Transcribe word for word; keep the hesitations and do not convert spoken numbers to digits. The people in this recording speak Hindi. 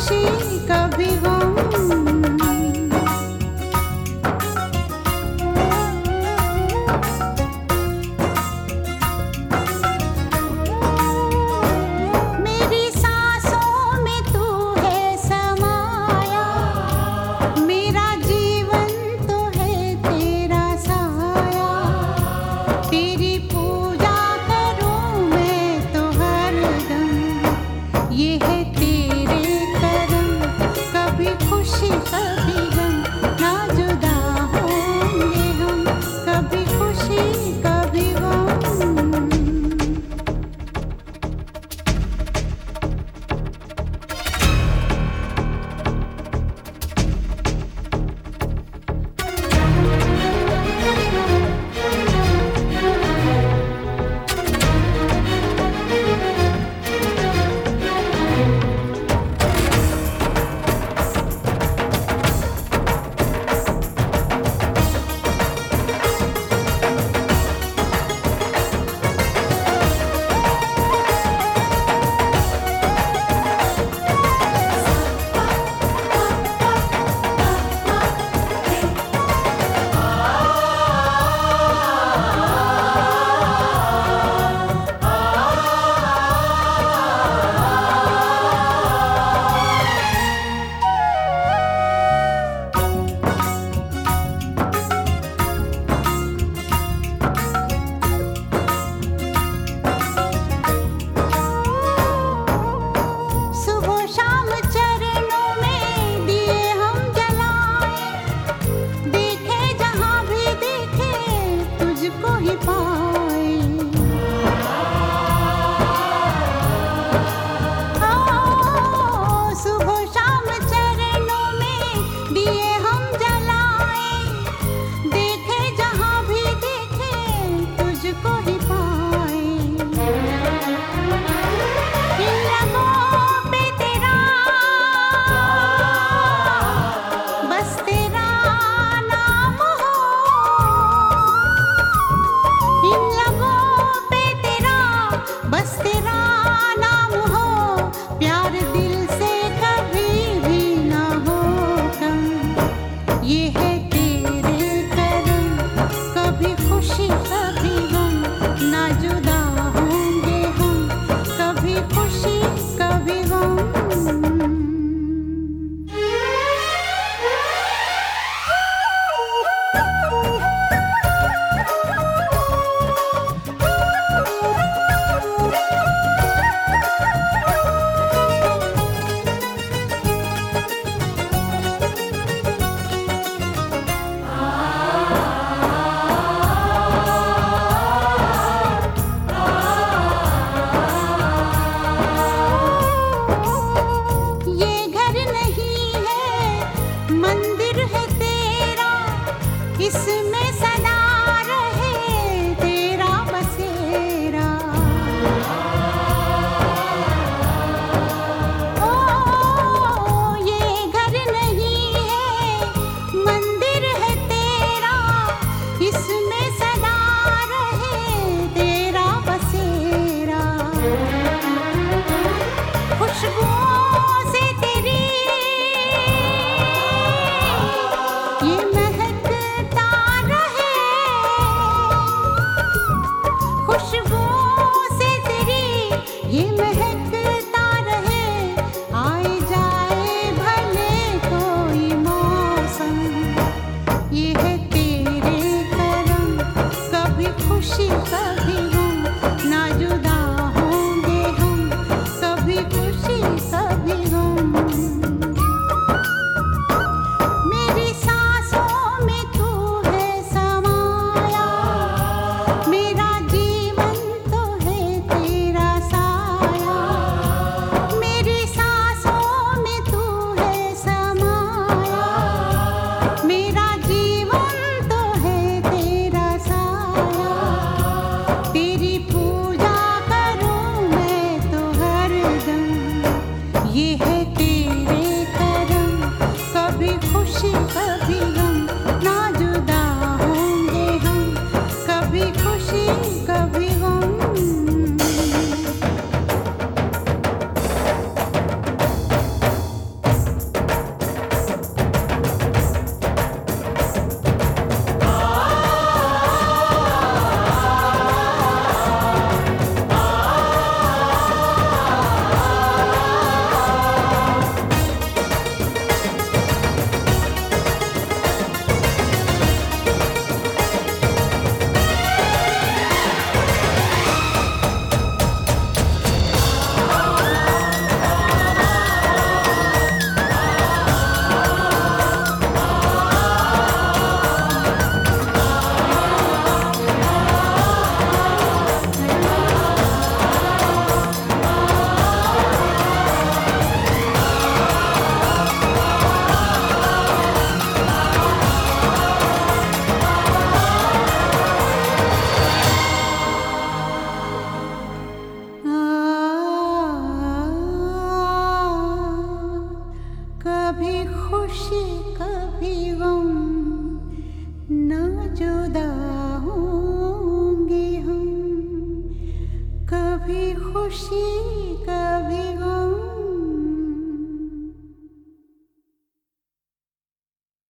खुशी कभी गम। मेरी सांसों में तू है समाया, मेरा जीवन तो है तेरा साया। तेरी पूजा करूं मैं तो हरदम, ये है तेरे करम। कभी खुशी कभी गम, ना जुदा होंगे हम, कभी खुशी कभी गम। सुबह शाम चरणों में दिए हम जलाए, देखे जहां भी देखे तुझको ही पाए। ओ, सुबह शाम चरणों में दिए हम जलाए, देखे जहां भी देखे तुझको ही पाए। इन लबों पे तेरा, बस तेरा नाम हो। इन लबों पे तेरा, बस तेरा नाम हो। प्यार दिल से कभी भी ना हो कम, ये है तेरे करम। कभी खुशी कभी गम, ना जुदा होंगे हम, कभी खुशी कभी गम। ये घर नहीं है मंदिर है तेरा, इसमें सदा रहे तेरा बसेरा। ओ, ये घर नहीं है मंदिर है तेरा, इसमें सदा रहे तेरा बसेरा। खुशबुओं से तेरी ये महकता रहे, खुशबुओं से तेरी ये महकता रहे। आए जाए भले कोई मौसम, ये है तेरे करम। कभी खुशी कभी गम, ना जुदा होंगे हम, कभी खुशी कभी गम। मेरी सांसों में तू है समाया, मेरा जीवन तो है तेरा साया। खुशी